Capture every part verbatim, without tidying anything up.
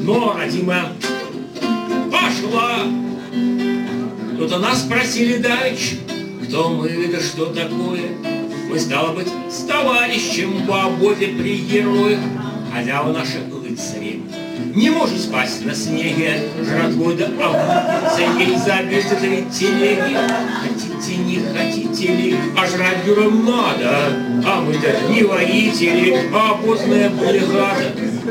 но родимая пошла. Тут-то нас спросили давеча, кто мы, да что такое. Мы, стало быть, с товарищем по обозе при героях. Хозяева наши рыцари не может спасть на снеге, жратвой да обмыться ей забиться три телеги. Хотите, не хотите ли, а жрать героям надо, а мы-то не воители, а обозная бригада.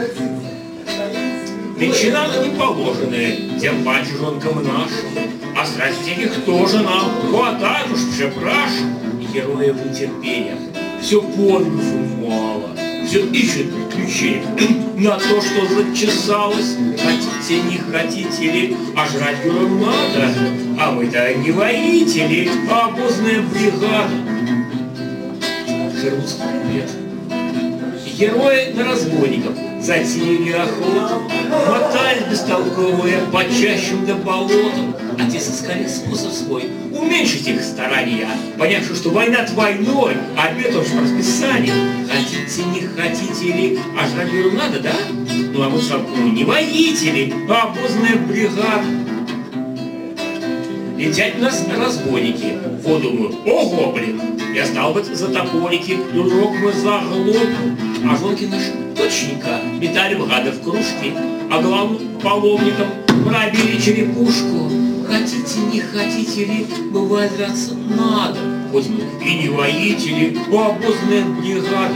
Ветчина не положены тем паче жонкам нашим, а страсти их тоже нам хватает уж препрашу. Героев нетерпения все подвигов мало, все ищут приключения на то, что зачесалось. Хотите, не хотите ли, а жрать героям надо, а мы-то не воители, а обозная бригада. Шербутский привет. Герои на разбойников затеяли охоту, мотаясь бестолковые по чащам да болотам, а те сыскали способ свой уменьшить их старания, понявши, что война войной, а обед уж по расписанию. Хотите, не хотите ли, а жрать героям надо, да? Ну а мы сам не воители, а обозная бригада. Летят у нас разбойники. Вот думаю, ого, блин, я стал быть за топорики, дружок мы заглотим. А жонки наши точненько метали в гады в кружки, а главным половником пробили черепушку. Хотите, не хотите ли, бывает драться надо, хоть мы и не воители, а обозная бригада.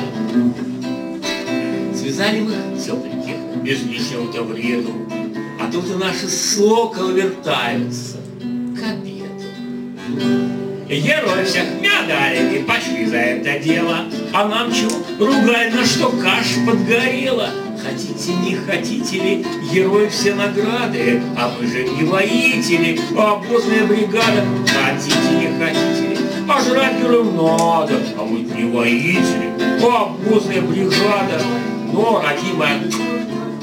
Связали мы тепленьких, без лишнего-то вреду, а тут и наши соколы вертаются к обеду. Герои всех медалями пошли за это дело, а нам чего ругать, на что каша подгорела. Хотите, не хотите ли, герои все награды, а мы же не воители, а обозная бригада. Хотите, не хотите ли, а жрать героям надо, а мы не воители, а обозная бригада. Но, родимая